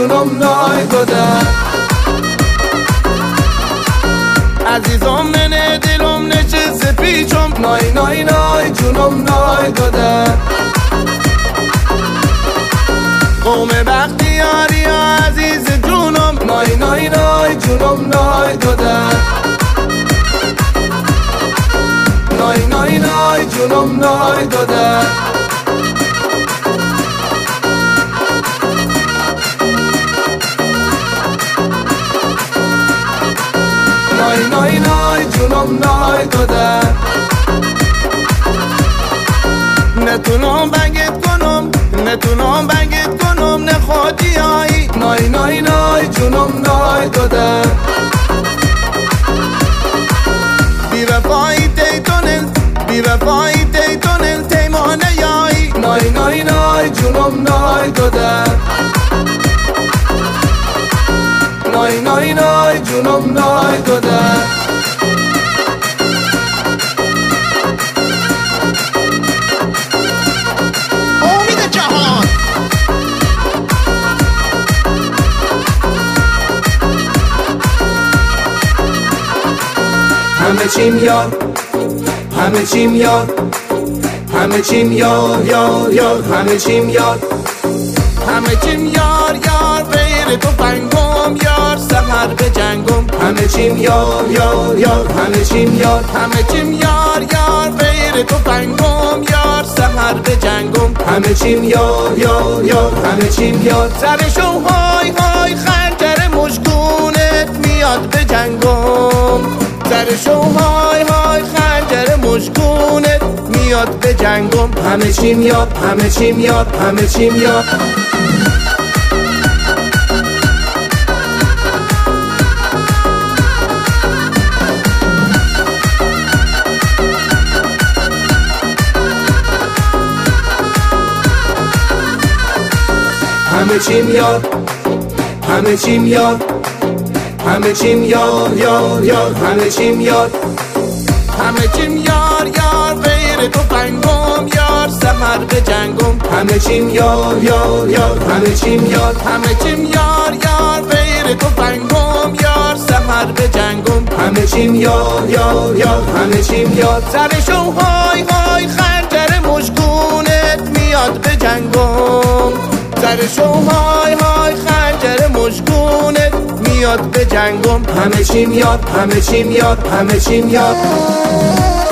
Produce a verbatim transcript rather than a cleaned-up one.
جونم نای گده عزیزم ننه دلم نشسته پیچم نای نای نای جونم نای گده قوم بختیاری عزیز جونم نای نای نای جونم نای گده نای نای نای جونم نای گده نای نای نای جونم نای گده نتونم بنگت کنم نتونم بنگت کنم نه خودی آیی نای نای نای جونم نای گده بی وفایی تیتونل بی وفایی تیتونل تیمانه یایی نای نای نای جونم نای گده نای نای نای جونم نای گده امید جهان همه چیم یار همه چیم یار همه چیم یار یار یار همه چیم یار همه چیم یار یار غیر تو پنگم یار سحر به جنگم همه چیم یار یار یار همه چیم یار همه چیم یار یار غیر تو پنگم یار سحر به جنگم همه چیم یار یار یار همه چیم یار سرشو های های خنجر مشکونت میاد به جنگم سرشو های های خنجر مشکونت میاد به جنگم همه چیم یار همه چیم یار همه چیم یار همه چیم یار همه چیم یار همه چیم یار یار یار همه چیم یار همه چیم یار یار غیر تو پنگم یار سحر به جنگم همه چیم یار یار یار همه چیم یار همه چیم یار یار غیر تو پنگم یار سحر به جنگم همه چیم یار یار یار همه چیم یار سرشو های های خنجر مشکونت میاد به جنگم سرشو های های خنجر مشکونت میاد به جنگم همه چیم یاد همه چیم یاد همه چیم یاد